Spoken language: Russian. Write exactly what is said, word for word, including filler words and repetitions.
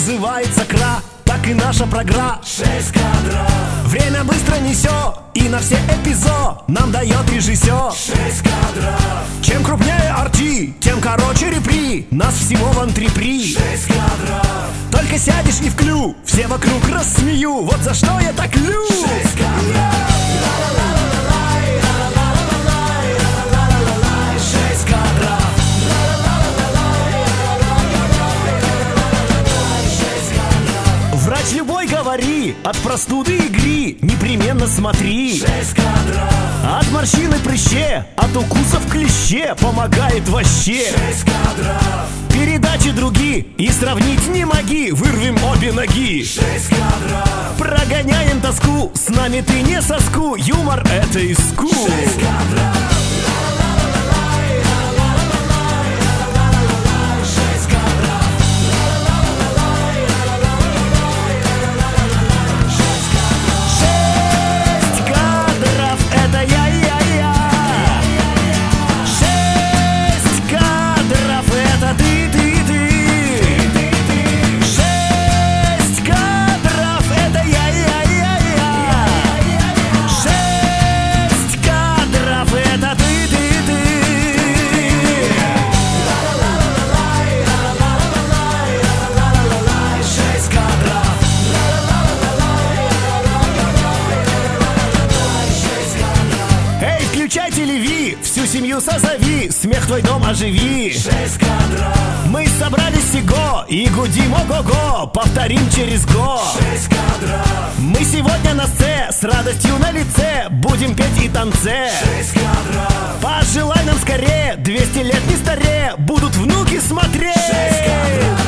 называется КРА, так и наша программа. Шесть кадров. Время быстро несет, и на все эпизод нам дает режиссер. Шесть кадров. Чем крупнее арти, тем короче репри. Нас всего вон три при. Шесть кадров. Только сядешь и вклю, все вокруг рассмею. Вот за что я так лю. Шесть кадров. Шесть кадров. Врач любой говори, от простуды и гри непременно смотри. Шесть кадров. От морщин и прыще, от укусов клеще помогает вообще. Шесть кадров. Передачи другие и сравнить не моги. Вырвем обе ноги. Шесть кадров. Прогоняем тоску, с нами ты не соску. Юмор — это иску. Шесть кадров. Шесть кадров. Шесть кадров — это я-я-я. Шесть кадров — это ты-ты-ты. Шесть кадров — это я-я-я-я. Шесть кадров — это ты-ты-ты. Шесть кадров. Эй, включай телеви, всю семью созови, смех твой дом оживи. Шесть кадров. Мы собрались всего и гудим ого-го, повторим через год. Шесть кадров. Мы сегодня на сцене, с радостью на лице, будем петь и танце. Шесть кадров. Пожелай нам скорее, двести лет не старее, будут внуки смотреть. Шесть кадров.